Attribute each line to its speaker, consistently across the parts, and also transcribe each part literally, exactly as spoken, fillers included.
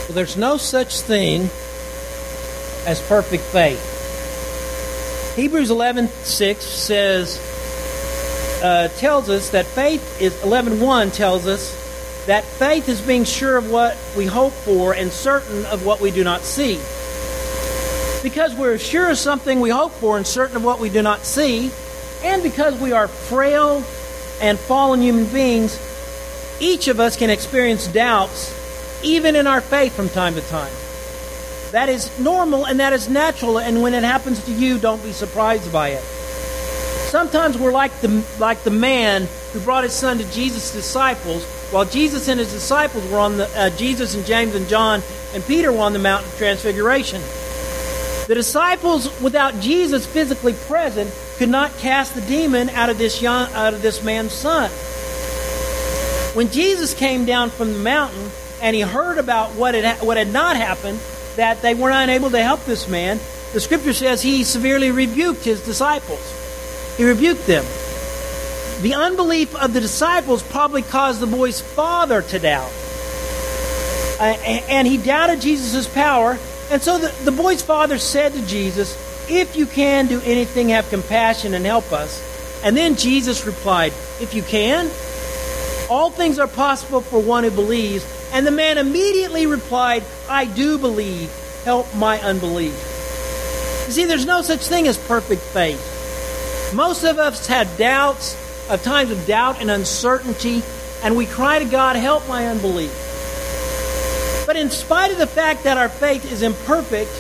Speaker 1: Well, there's no such thing as perfect faith. Hebrews eleven six says, uh, tells us that faith is, eleven one tells us that faith is being sure of what we hope for and certain of what we do not see. Because we're sure of something we hope for and certain of what we do not see, and because we are frail and fallen human beings, each of us can experience doubts even in our faith from time to time. That is normal and that is natural, and when it happens to you, don't be surprised by it. Sometimes we're like the like the man who brought his son to Jesus' disciples, while Jesus and his disciples were on the uh, Jesus and James and John and Peter were on the Mount of Transfiguration. The disciples, without Jesus physically present, could not cast the demon out of this young, out of this man's son. When Jesus came down from the mountain and he heard about what had what had not happened, that they were unable to help this man, the Scripture says he severely rebuked his disciples. He rebuked them. The unbelief of the disciples probably caused the boy's father to doubt. Uh, and he doubted Jesus' power. And so the, the boy's father said to Jesus, "If you can do anything, have compassion and help us." And then Jesus replied, "If you can, all things are possible for one who believes." And the man immediately replied, "I do believe. Help my unbelief." You see, there's no such thing as perfect faith. Most of us have doubts, of times of doubt and uncertainty, and we cry to God, "Help my unbelief." But in spite of the fact that our faith is imperfect,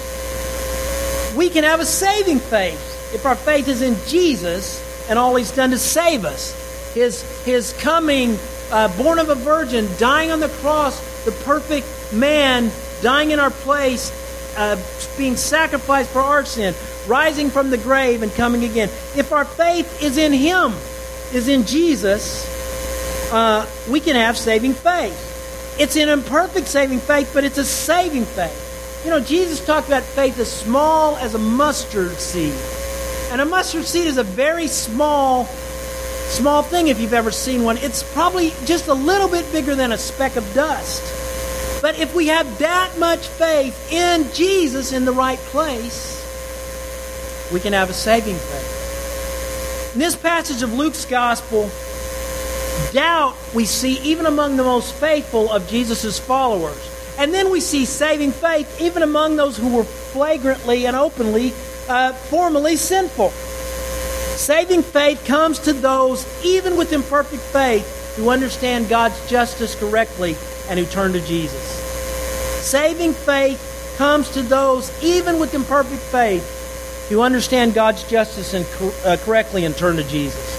Speaker 1: we can have a saving faith if our faith is in Jesus and all He's done to save us. His, his coming, uh, born of a virgin, dying on the cross, the perfect man, dying in our place, uh, being sacrificed for our sin, rising from the grave and coming again. If our faith is in Him, is in Jesus, uh, we can have saving faith. It's an imperfect saving faith, but it's a saving faith. You know, Jesus talked about faith as small as a mustard seed. And a mustard seed is a very small, small thing if you've ever seen one. It's probably just a little bit bigger than a speck of dust. But if we have that much faith in Jesus in the right place, we can have a saving faith. In this passage of Luke's Gospel, doubt we see even among the most faithful of Jesus' followers. And then we see saving faith even among those who were flagrantly and openly, uh, formally sinful. Saving faith comes to those, even with imperfect faith, who understand God's justice correctly and who turn to Jesus. Saving faith comes to those, even with imperfect faith, who understand God's justice and cor- uh, correctly and turn to Jesus.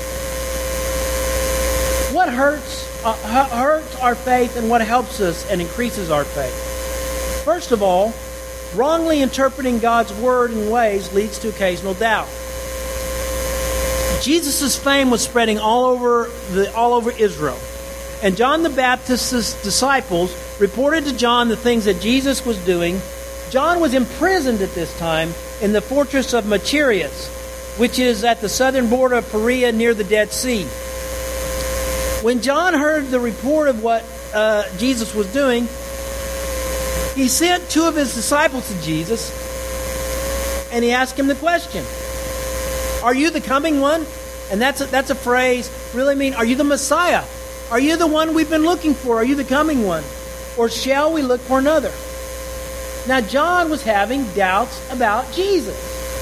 Speaker 1: What hurts, uh, hurts our faith and what helps us and increases our faith? First of all, wrongly interpreting God's word and ways leads to occasional doubt. Jesus' fame was spreading all over the all over Israel. And John the Baptist's disciples reported to John the things that Jesus was doing. John was imprisoned at this time in the fortress of Machaerus, which is at the southern border of Perea near the Dead Sea. When John heard the report of what uh, Jesus was doing, he sent two of his disciples to Jesus, and he asked him the question, "Are you the coming one?" And that's a, that's a phrase really mean, are you the Messiah? Are you the one we've been looking for? Are you the coming one? Or shall we look for another? Now, John was having doubts about Jesus.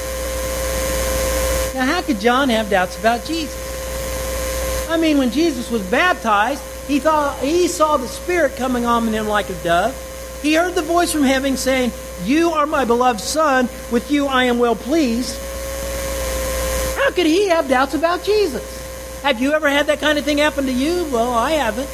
Speaker 1: Now, how could John have doubts about Jesus? I mean, when Jesus was baptized, he thought he saw the Spirit coming on him like a dove. He heard the voice from heaven saying, "You are my beloved Son, with you I am well pleased." How could he have doubts about Jesus? Have you ever had that kind of thing happen to you? Well, I haven't.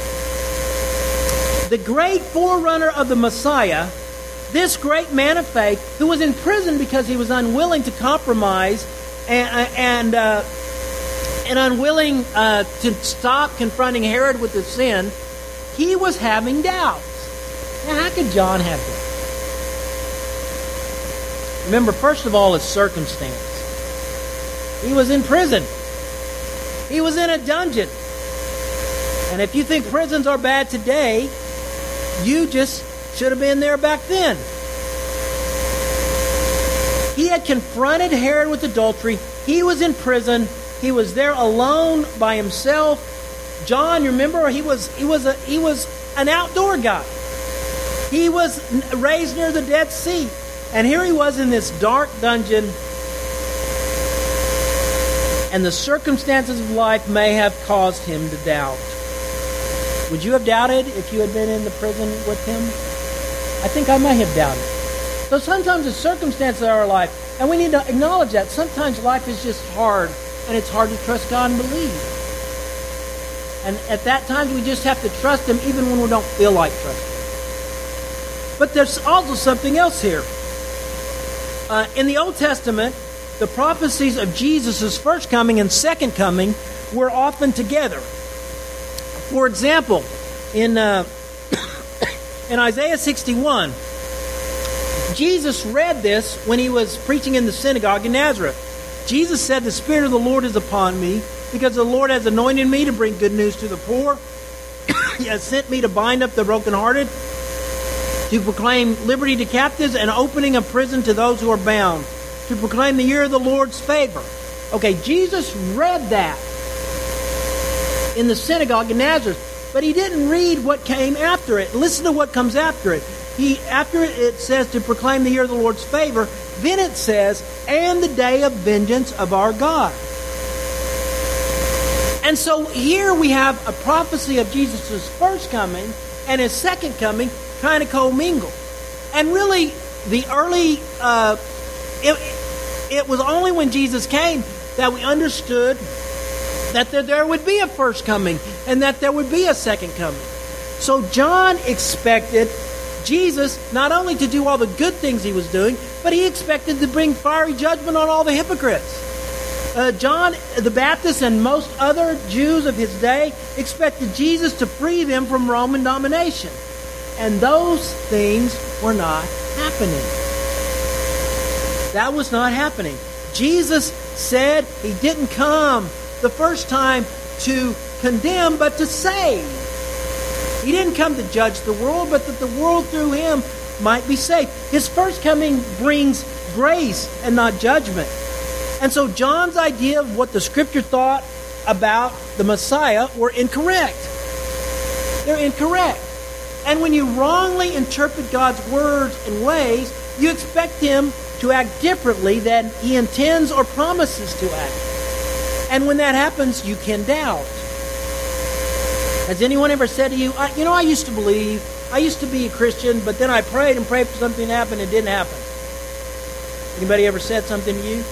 Speaker 1: The great forerunner of the Messiah, this great man of faith, who was in prison because he was unwilling to compromise and and, uh, and unwilling uh, to stop confronting Herod with his sin, he was having doubts. Now, how could John have that? Remember, first of all, his circumstance. He was in prison. He was in a dungeon. And if you think prisons are bad today, you just Should have been there back then. He had confronted Herod with adultery. He was in prison. He was there alone by himself. John, you remember, he was he was a he was an outdoor guy. He was raised near the Dead Sea, and here he was in this dark dungeon. And the circumstances of life may have caused him to doubt. Would you have doubted if you had been in the prison with him? I think I may have doubted. So sometimes the circumstances of our life, and we need to acknowledge that. Sometimes life is just hard, and it's hard to trust God and believe. And at that time, we just have to trust Him even when we don't feel like trusting. But there's also something else here. Uh, in the Old Testament, the prophecies of Jesus' first coming and second coming were often together. For example, in uh, in Isaiah sixty-one, Jesus read this when he was preaching in the synagogue in Nazareth. Jesus said, "The Spirit of the Lord is upon me, because the Lord has anointed me to bring good news to the poor. He has sent me to bind up the brokenhearted, to proclaim liberty to captives and opening of prison to those who are bound, to proclaim the year of the Lord's favor." Okay, Jesus read that in the synagogue in Nazareth, but he didn't read what came after it. Listen to what comes after it. He after it, it says to proclaim the year of the Lord's favor. Then it says, "and the day of vengeance of our God." And so here we have a prophecy of Jesus' first coming and his second coming kind of commingled. And really, the early, uh, it, it was only when Jesus came that we understood that there, there would be a first coming and that there would be a second coming. So John expected Jesus not only to do all the good things he was doing, but he expected to bring fiery judgment on all the hypocrites. Uh, John the Baptist and most other Jews of his day expected Jesus to free them from Roman domination. And those things were not happening. That was not happening. Jesus said he didn't come the first time to condemn, but to save. He didn't come to judge the world, but that the world through him might be saved. His first coming brings grace and not judgment. And so John's idea of what the Scripture thought about the Messiah were incorrect. They're incorrect. And when you wrongly interpret God's words and ways, you expect Him to act differently than He intends or promises to act. And when that happens, you can doubt. Has anyone ever said to you, I, you know, I used to believe, I used to be a Christian, but then I prayed and prayed for something to happen and it didn't happen? Anybody ever said something to you?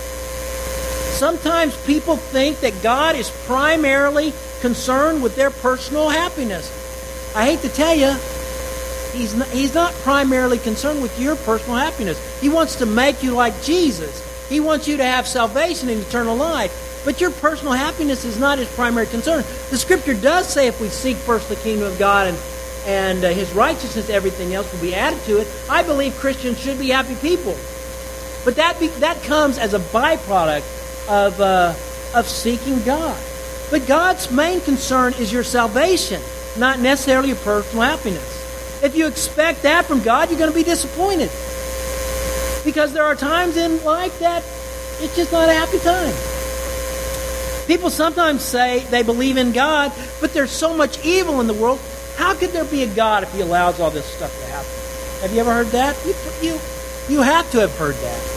Speaker 1: Sometimes people think that God is primarily concerned with their personal happiness. I hate to tell you, He's not, he's not primarily concerned with your personal happiness. He wants to make you like Jesus. He wants you to have salvation and eternal life. But your personal happiness is not His primary concern. The Scripture does say if we seek first the kingdom of God and, and uh, His righteousness, everything else will be added to it. I believe Christians should be happy people. But that be, that comes as a byproduct of uh, of seeking God. But God's main concern is your salvation, not necessarily your personal happiness. If you expect that from God, you're going to be disappointed. Because there are times in life that it's just not a happy time. People sometimes say they believe in God, but there's so much evil in the world. How could there be a God if He allows all this stuff to happen? Have you ever heard that? You, you, you have to have heard that.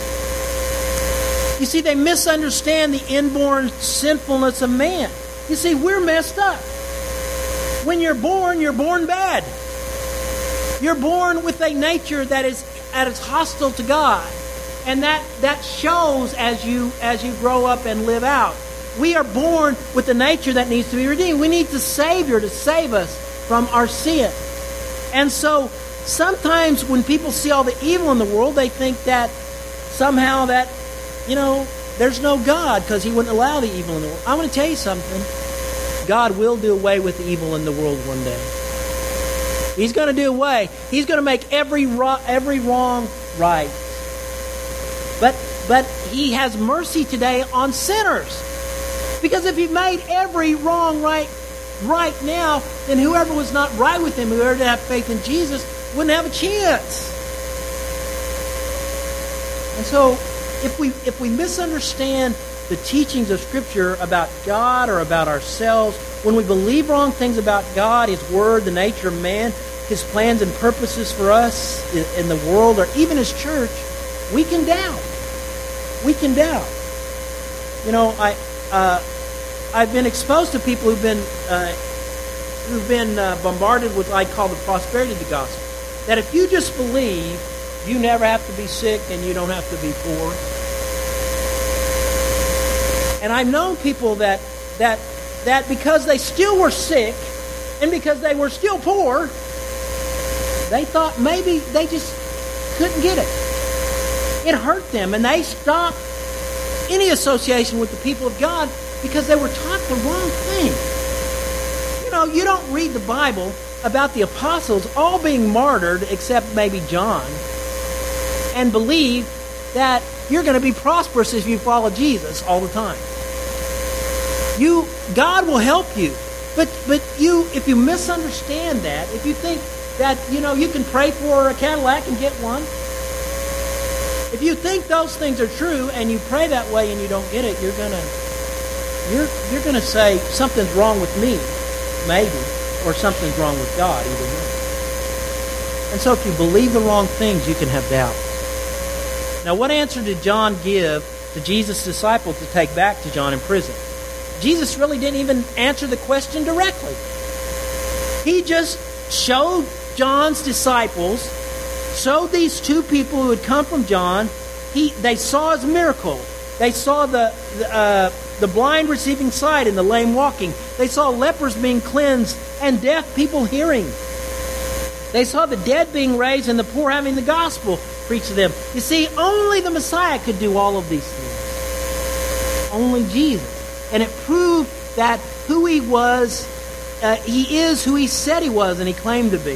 Speaker 1: You see, they misunderstand the inborn sinfulness of man. You see, we're messed up. When you're born, you're born bad. You're born with a nature that is that is hostile to God. And that, that shows as you as you grow up and live out. We are born with a nature that needs to be redeemed. We need the Savior to save us from our sin. And so sometimes when people see all the evil in the world, they think that somehow that, you know, there's no God because He wouldn't allow the evil in the world. I want to tell you something. God will do away with the evil in the world one day. He's going to do away. He's going to make every ro- every wrong right. But but He has mercy today on sinners. Because if He made every wrong right right now, then whoever was not right with Him, whoever didn't have faith in Jesus, wouldn't have a chance. And so, if we if we misunderstand the teachings of Scripture about God or about ourselves, when we believe wrong things about God, His Word, the nature of man, His plans and purposes for us in the world, or even His church, we can doubt. We can doubt. You know, I uh, I've been exposed to people who've been uh, who've been uh, bombarded with what I call the prosperity gospel. That if you just believe, you never have to be sick and you don't have to be poor. And I've known people that that that because they still were sick and because they were still poor, they thought maybe they just couldn't get it. It hurt them, and they stopped any association with the people of God because they were taught the wrong thing. You know, you don't read the Bible about the apostles all being martyred, except maybe John, and believe that you're going to be prosperous if you follow Jesus all the time. You, God will help you, but but you, if you misunderstand that, if you think that you know you can pray for a Cadillac and get one, if you think those things are true and you pray that way and you don't get it, you're gonna you're you're gonna say something's wrong with me, maybe, or something's wrong with God, either way. And so, if you believe the wrong things, you can have doubt. Now, what answer did John give to Jesus' disciples to take back to John in prison? Jesus really didn't even answer the question directly. He just showed John's disciples, showed these two people who had come from John. He, they saw his miracle. They saw the the, uh, the blind receiving sight and the lame walking. They saw lepers being cleansed and deaf people hearing. They saw the dead being raised and the poor having the gospel preached to them. You see, only the Messiah could do all of these things. Only Jesus. And it proved that who he was, uh, he is who he said he was and he claimed to be.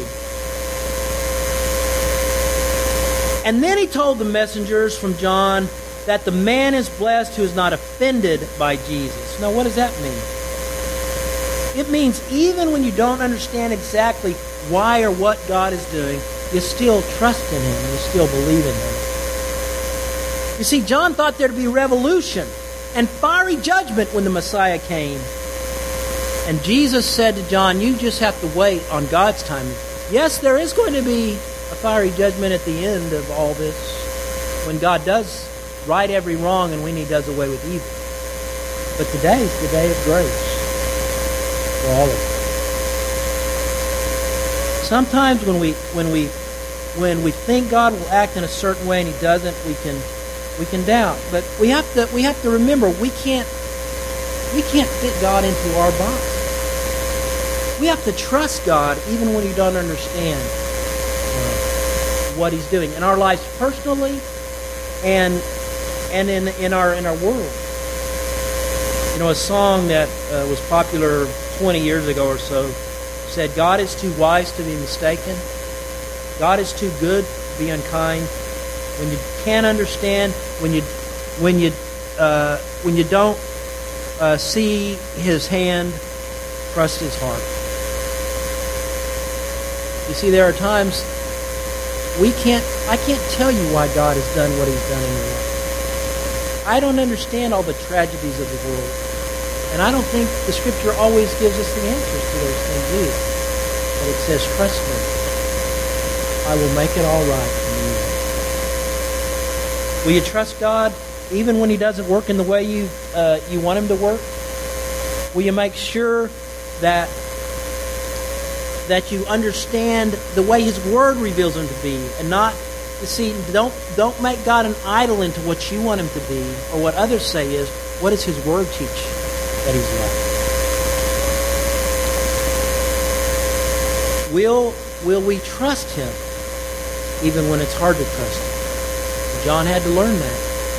Speaker 1: And then he told the messengers from John that the man is blessed who is not offended by Jesus. Now, what does that mean? It means even when you don't understand exactly why or what God is doing, you still trust in Him and you still believe in Him. You see, John thought there to be revolution and fiery judgment when the Messiah came. And Jesus said to John, you just have to wait on God's timing. Yes, there is going to be a fiery judgment at the end of all this, when God does right every wrong and when He does away with evil. But today is the day of grace for all of us. Sometimes when we when we when we think God will act in a certain way and He doesn't, we can we can doubt. But we have to we have to remember we can't we can't fit God into our box. We have to trust God even when you don't understand uh, what He's doing in our lives personally and and in in our in our world. You know, a song that uh, was popular twenty years ago or so said, God is too wise to be mistaken. God is too good to be unkind. When you can't understand, when you when you uh, when you don't uh, see His hand, trust His heart. You see, there are times we can't. I can't tell you why God has done what He's done in your life. I don't understand all the tragedies of the world. And I don't think the Scripture always gives us the answers to those things either. But it says, trust me. I will make it all right for you. Will you trust God even when He doesn't work in the way you uh, you want Him to work? Will you make sure that that you understand the way His Word reveals Him to be, and not, you see, don't don't make God an idol into what you want Him to be, or what others say is, what does His Word teach that He's like? Will will we trust Him even when it's hard to trust Him? John had to learn that.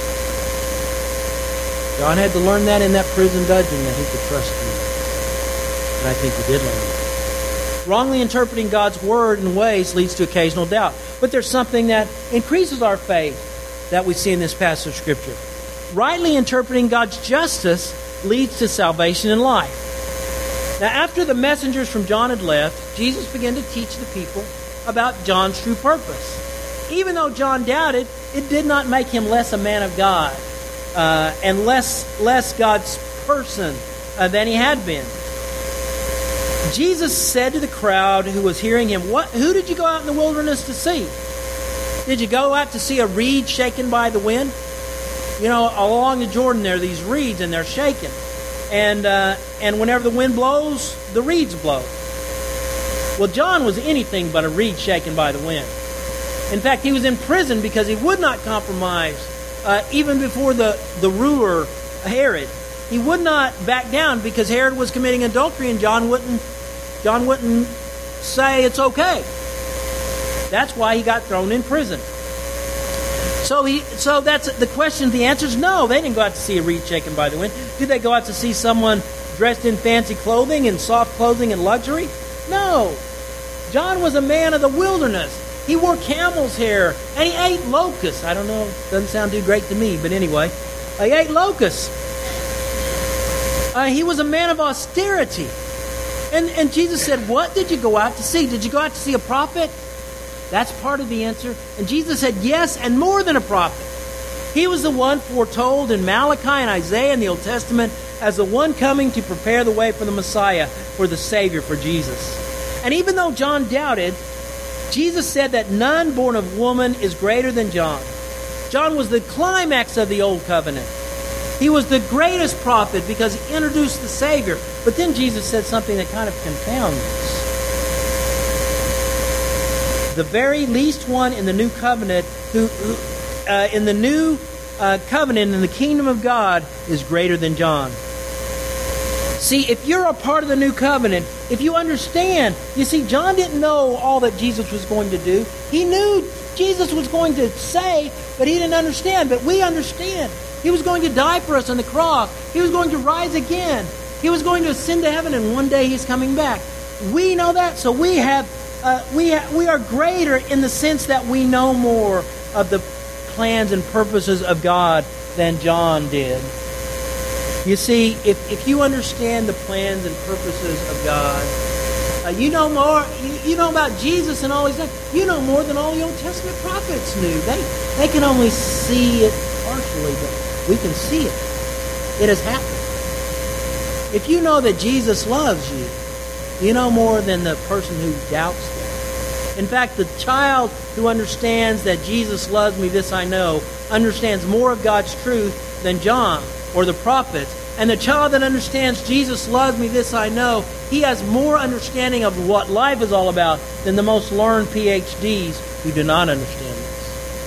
Speaker 1: John had to learn that in that prison dungeon, that he could trust you. And I think he did learn it. Wrongly interpreting God's Word in ways leads to occasional doubt. But there's something that increases our faith that we see in this passage of Scripture. Rightly interpreting God's justice leads to salvation and life. Now, after the messengers from John had left, Jesus began to teach the people about John's true purpose. Even though John doubted, it did not make him less a man of God uh, and less, less God's person uh, than he had been. Jesus said to the crowd who was hearing him, "What? Who did you go out in the wilderness to see? Did you go out to see a reed shaken by the wind?" You know, along the Jordan there are these reeds, and they're shaken. And uh, and whenever the wind blows, the reeds blow. Well, John was anything but a reed shaken by the wind. In fact, he was in prison because he would not compromise, uh, even before the, the ruler, Herod. He would not back down because Herod was committing adultery, and John wouldn't, John wouldn't say it's okay. That's why he got thrown in prison. So he, so that's the question. The answer is no. They didn't go out to see a reed shaken by the wind. Did they go out to see someone dressed in fancy clothing and soft clothing and luxury? No. John was a man of the wilderness. He wore camel's hair and he ate locusts. I don't know. Doesn't sound too great to me, but anyway, he ate locusts. Uh, he was a man of austerity. And and Jesus said, "What did you go out to see? Did you go out to see a prophet?" That's part of the answer. And Jesus said, "Yes, and more than a prophet." He was the one foretold in Malachi and Isaiah in the Old Testament as the one coming to prepare the way for the Messiah, for the Savior, for Jesus. And even though John doubted, Jesus said that none born of woman is greater than John. John was the climax of the Old Covenant. He was the greatest prophet because he introduced the Savior. But then Jesus said something that kind of confounds us. The very least one in the new covenant, who, who uh, in the new uh, covenant in the kingdom of God, is greater than John. See, if you're a part of the new covenant, if you understand, you see, John didn't know all that Jesus was going to do. He knew Jesus was going to say, but he didn't understand. But we understand. He was going to die for us on the cross. He was going to rise again. He was going to ascend to heaven, and one day he's coming back. We know that, so we have uh, we ha- we are greater in the sense that we know more of the plans and purposes of God than John did. You see, if, if you understand the plans and purposes of God, uh, you know more. You, you know about Jesus and all He's done. You know more than all the Old Testament prophets knew. They they can only see it partially, but we can see it. It has happened. If you know that Jesus loves you, you know more than the person who doubts that. In fact, the child who understands that Jesus loves me, this I know, understands more of God's truth than John or the prophets. And the child that understands Jesus loves me, this I know, he has more understanding of what life is all about than the most learned P H Ds who do not understand this.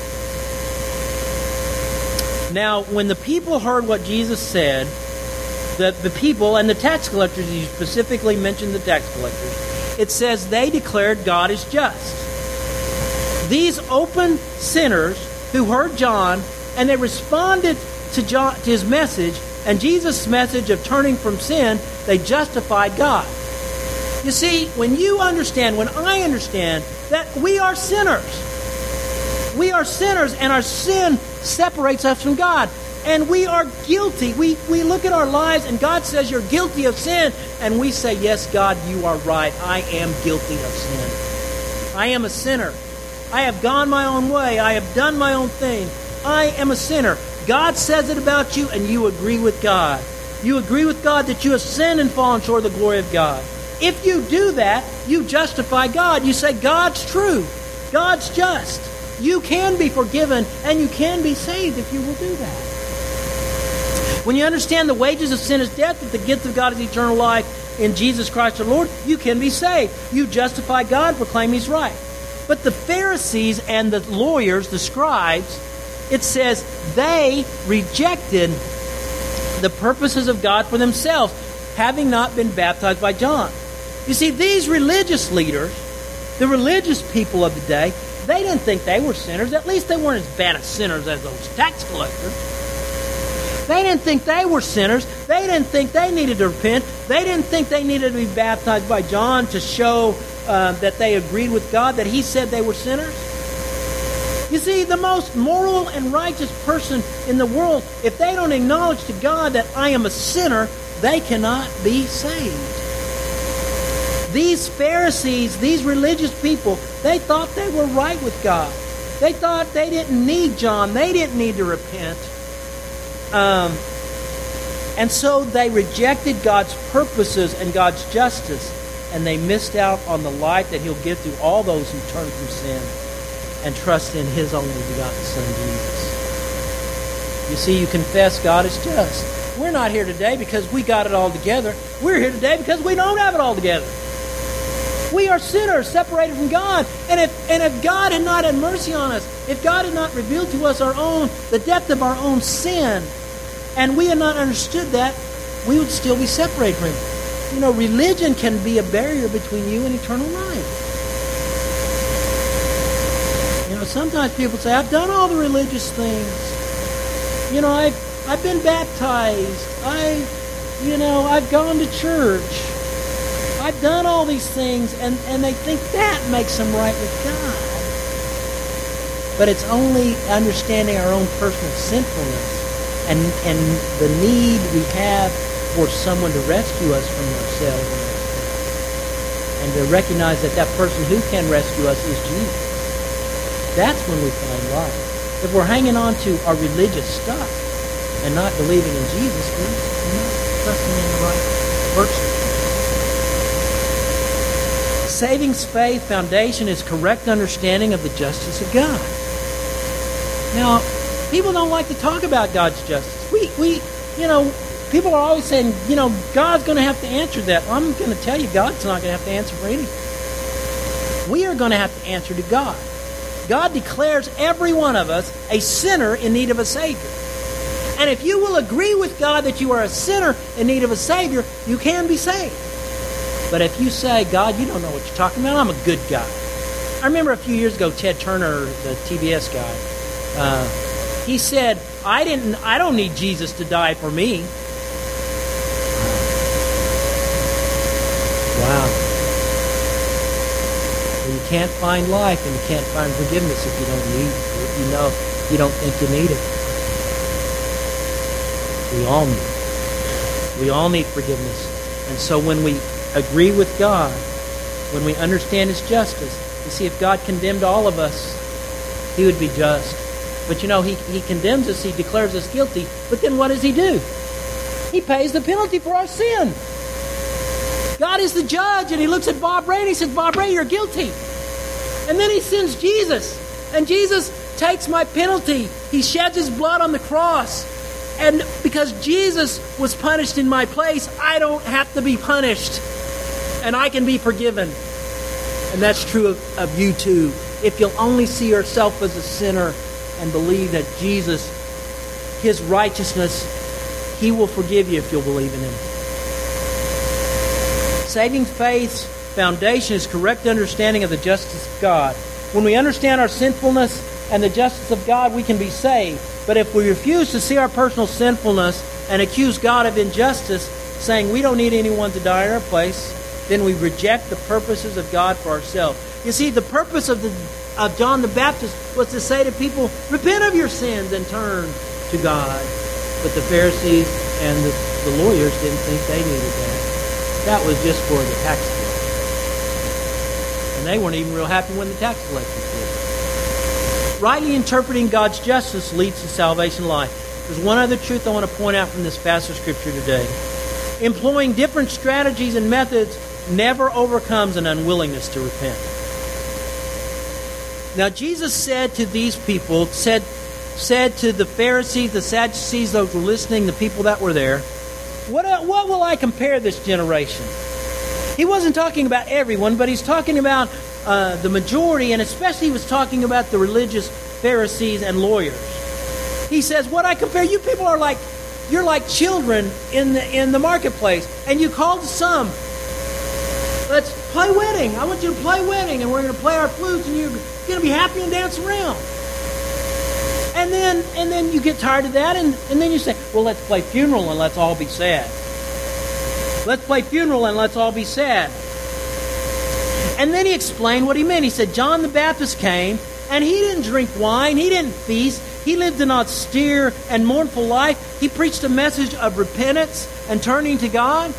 Speaker 1: Now, when the people heard what Jesus said, the, the people and the tax collectors, he specifically mentioned the tax collectors, it says they declared God is just. These open sinners who heard John and they responded to John, to his message, and Jesus' message of turning from sin, they justified God. You see, when you understand, when I understand that we are sinners, we are sinners and our sin separates us from God. And we are guilty. We, we look at our lives and God says you're guilty of sin. And we say, yes, God, you are right. I am guilty of sin. I am a sinner. I have gone my own way. I have done my own thing. I am a sinner. God says it about you and you agree with God. You agree with God that you have sinned and fallen short of the glory of God. If you do that, you justify God. You say, God's true. God's just. You can be forgiven and you can be saved if you will do that. When you understand the wages of sin is death, but the gift of God is eternal life in Jesus Christ our Lord, you can be saved. You justify God, proclaim He's right. But the Pharisees and the lawyers, the scribes, it says they rejected the purposes of God for themselves, having not been baptized by John. You see, these religious leaders, the religious people of the day, they didn't think they were sinners. At least they weren't as bad as sinners as those tax collectors. They didn't think they were sinners. They didn't think they needed to repent. They didn't think they needed to be baptized by John to show uh, that they agreed with God, that He said they were sinners. You see, the most moral and righteous person in the world, if they don't acknowledge to God that I am a sinner, they cannot be saved. These Pharisees, these religious people, they thought they were right with God. They thought they didn't need John. They didn't need to repent. Um, and so they rejected God's purposes and God's justice, and they missed out on the light that He'll give to all those who turn from sin and trust in His only begotten Son, Jesus. You see, you confess God is just. We're not here today because we got it all together. We're here today because we don't have it all together. We are sinners separated from God. And if and if God had not had mercy on us, if God had not revealed to us our own, the depth of our own sin, and we had not understood that, we would still be separated from Him. You know, religion can be a barrier between you and eternal life. You know, sometimes people say, I've done all the religious things. You know, I've, I've been baptized. I, you know, I've gone to church. I've done all these things, and, and they think that makes them right with God. But it's only understanding our own personal sinfulness and, and the need we have for someone to rescue us from ourselves and our sin. And to recognize that that person who can rescue us is Jesus. That's when we find life. If we're hanging on to our religious stuff and not believing in Jesus, we're not trusting in the right person. Saving faith foundation is correct understanding of the justice of God. Now, people don't like to talk about God's justice. We, we, you know, people are always saying, you know, God's going to have to answer that. Well, I'm going to tell you, God's not going to have to answer for anything. We are going to have to answer to God. God declares every one of us a sinner in need of a Savior. And if you will agree with God that you are a sinner in need of a Savior, you can be saved. But if you say, God, you don't know what you're talking about, I'm a good guy. I remember a few years ago, Ted Turner, the T B S guy, uh, he said, I didn't, I don't need Jesus to die for me. Wow. Well, you can't find life and you can't find forgiveness if you don't need it. If you know, you don't think you need it. We all need it. We all need forgiveness. And so when we agree with God, when we understand His justice, you see, if God condemned all of us, He would be just. But you know, He, he condemns us, He declares us guilty, but then what does He do? He pays the penalty for our sin. God is the judge, and He looks at Bob Ray and He says, Bob Ray, you're guilty. And then He sends Jesus, and Jesus takes my penalty. He sheds His blood on the cross. And because Jesus was punished in my place, I don't have to be punished. And I can be forgiven. And that's true of, of you too. If you'll only see yourself as a sinner and believe that Jesus, His righteousness, He will forgive you if you'll believe in Him. Saving faith's foundation is correct understanding of the justice of God. When we understand our sinfulness and the justice of God, we can be saved. But if we refuse to see our personal sinfulness and accuse God of injustice, saying we don't need anyone to die in our place, then we reject the purposes of God for ourselves. You see, the purpose of, the, of John the Baptist was to say to people, repent of your sins and turn to God. But the Pharisees and the, the lawyers didn't think they needed that. That was just for the tax collectors. And they weren't even real happy when the tax collectors did. Rightly interpreting God's justice leads to salvation life. There's one other truth I want to point out from this passage of Scripture today. Employing different strategies and methods never overcomes an unwillingness to repent. Now, Jesus said to these people, said, said to the Pharisees, the Sadducees, those who were listening, the people that were there, what, what will I compare this generation? He wasn't talking about everyone, but He's talking about uh, the majority, and especially He was talking about the religious Pharisees and lawyers. He says, what I compare, you people are like, you're like children in the in the marketplace, and you called some, let's play wedding. I want you to play wedding, and we're going to play our flutes, and you're going to be happy and dance around. And then and then you get tired of that, and, and then you say, well, let's play funeral, and let's all be sad. Let's play funeral, and let's all be sad. And then He explained what He meant. He said, John the Baptist came, and he didn't drink wine, he didn't feast, he lived an austere and mournful life. He preached a message of repentance and turning to God.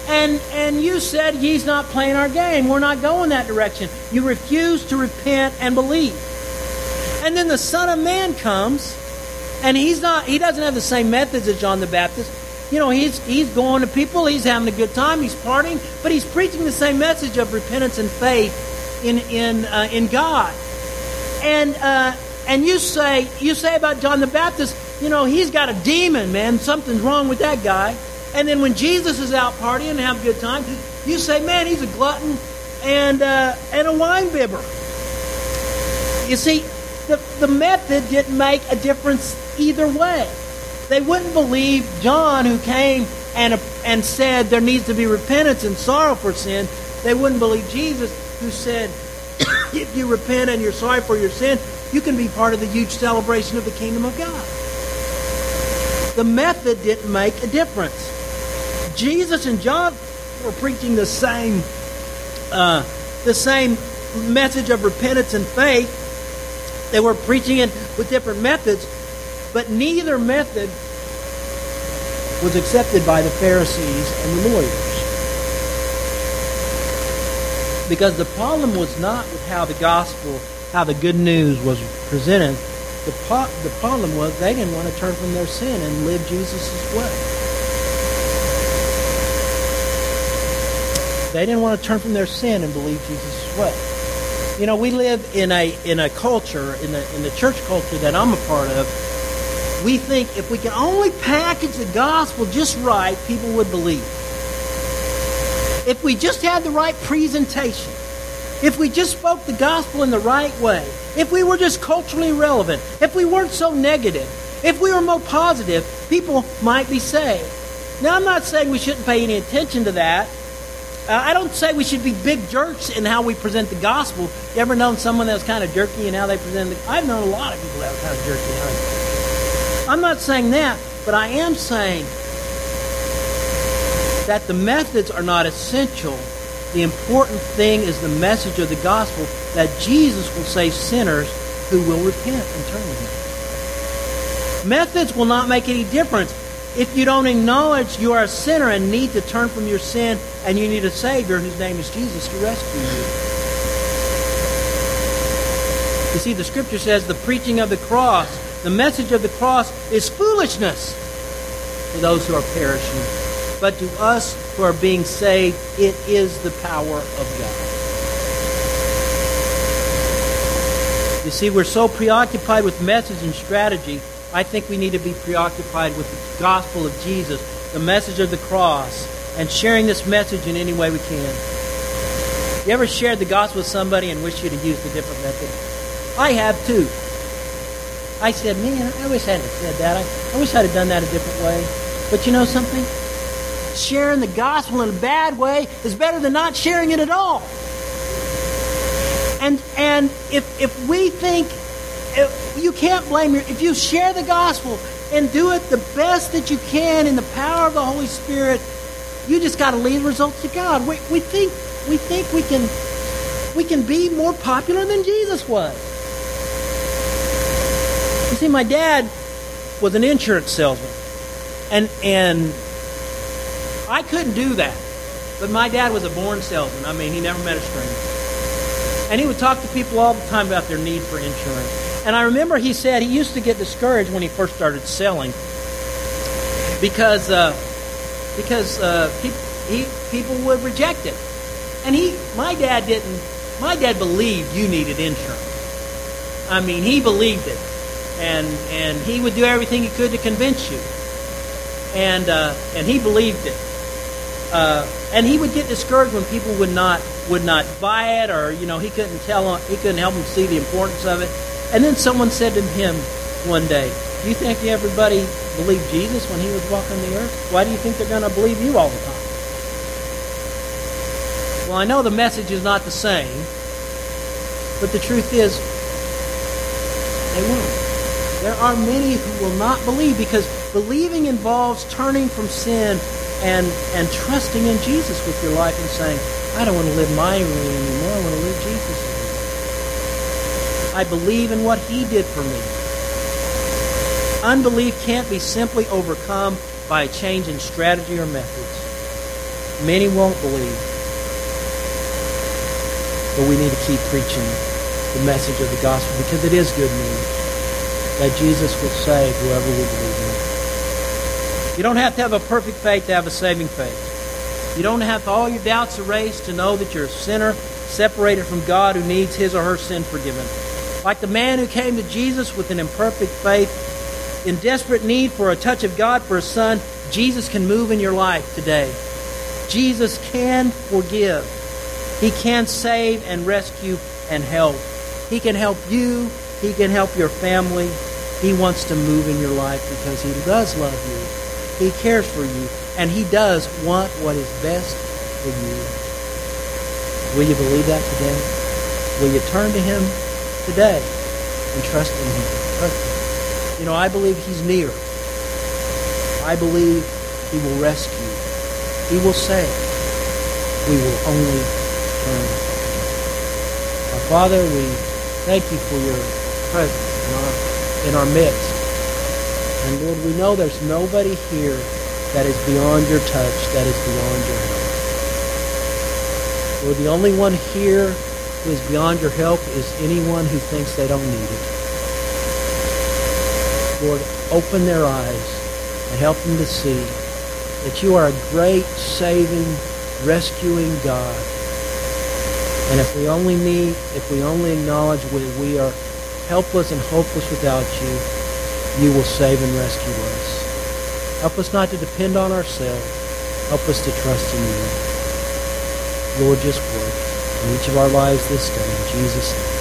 Speaker 1: And and you said, he's not playing our game. We're not going that direction. You refuse to repent and believe. And then the Son of Man comes, and he's not. He doesn't have the same methods as John the Baptist. You know, he's he's going to people. He's having a good time. He's partying, but he's preaching the same message of repentance and faith in in uh, in God. And uh, and you say you say about John the Baptist, you know, he's got a demon, man. Something's wrong with that guy. And then when Jesus is out partying and having a good time, you say, man, he's a glutton and uh, and a wine bibber. You see, the, the method didn't make a difference either way. They wouldn't believe John, who came and, and said there needs to be repentance and sorrow for sin. They wouldn't believe Jesus, who said, if you repent and you're sorry for your sin, you can be part of the huge celebration of the kingdom of God. The method didn't make a difference. Jesus and John were preaching the same, uh, the same message of repentance and faith. They were preaching it with different methods, but neither method was accepted by the Pharisees and the lawyers. Because the problem was not with how the gospel, how the good news was presented. The, po- the problem was they didn't want to turn from their sin and live Jesus' way. They didn't want to turn from their sin and believe Jesus' way. You know, we live in a in a culture, in the in the church culture that I'm a part of. We think if we can only package the gospel just right, people would believe. If we just had the right presentation, if we just spoke the gospel in the right way, if we were just culturally relevant, if we weren't so negative, if we were more positive, people might be saved. Now, I'm not saying we shouldn't pay any attention to that. Uh, I don't say we should be big jerks in how we present the gospel. You ever known someone that was kind of jerky in how they present it? I've known a lot of people that were kind of jerky in how they present it. I'm not saying that, but I am saying that the methods are not essential. The important thing is the message of the gospel that Jesus will save sinners who will repent and turn to Him. Methods will not make any difference. If you don't acknowledge you are a sinner and need to turn from your sin and you need a Savior whose name is Jesus to rescue you. You see, the Scripture says the preaching of the cross, the message of the cross is foolishness for those who are perishing. But to us who are being saved, it is the power of God. You see, we're so preoccupied with message and strategy. I think we need to be preoccupied with the gospel of Jesus, the message of the cross, and sharing this message in any way we can. You ever shared the gospel with somebody and wish you'd have used a different method? I have too. I said, man, I wish I hadn't said that. I, I wish I'd have done that a different way. But you know something? Sharing the gospel in a bad way is better than not sharing it at all. And and if if we think, if you can't blame your, if you share the gospel and do it the best that you can in the power of the Holy Spirit, you just got to leave the results to God. We we think we think we can we can be more popular than Jesus was. You see, my dad was an insurance salesman, and and I couldn't do that. But my dad was a born salesman. I mean, he never met a stranger. And he would talk to people all the time about their need for insurance. And I remember he said he used to get discouraged when he first started selling because uh, because uh, he, he, people would reject it. And he, my dad didn't, my dad believed you needed insurance. I mean, he believed it. And and he would do everything he could to convince you. And uh, and he believed it. Uh, and he would get discouraged when people would not would not buy it, or you know he couldn't tell he couldn't help them see the importance of it. And then someone said to him one day, "Do you think everybody believed Jesus when he was walking the earth? Why do you think they're going to believe you all the time?" Well, I know the message is not the same, but the truth is, they won't. There are many who will not believe because believing involves turning from sin and and trusting in Jesus with your life and saying, I don't want to live my way anymore. I want to live Jesus' way. I believe in what He did for me. Unbelief can't be simply overcome by a change in strategy or methods. Many won't believe. But we need to keep preaching the message of the gospel because it is good news that Jesus will save whoever will believe in it. You don't have to have a perfect faith to have a saving faith. You don't have to all your doubts erased to know that you're a sinner separated from God who needs his or her sin forgiven. Like the man who came to Jesus with an imperfect faith, in desperate need for a touch of God for his son, Jesus can move in your life today. Jesus can forgive. He can save and rescue and help. He can help you. He can help your family. He wants to move in your life because he does love you. He cares for you. And he does want what is best for you. Will you believe that today? Will you turn to him today and trust in him? Trust him. You know, I believe he's near. I believe he will rescue. He will save. We will only turn. Our Father, we thank you for your presence in our, in our midst. And Lord, we know there's nobody here that is beyond your touch, that is beyond your help. Lord, the only one here who is beyond your help is anyone who thinks they don't need it. Lord, open their eyes and help them to see that you are a great, saving, rescuing God. And if we only need, if we only acknowledge we, we are helpless and hopeless without you, you will save and rescue us. Help us not to depend on ourselves. Help us to trust in you. Lord, just work in each of our lives this day. In Jesus' name.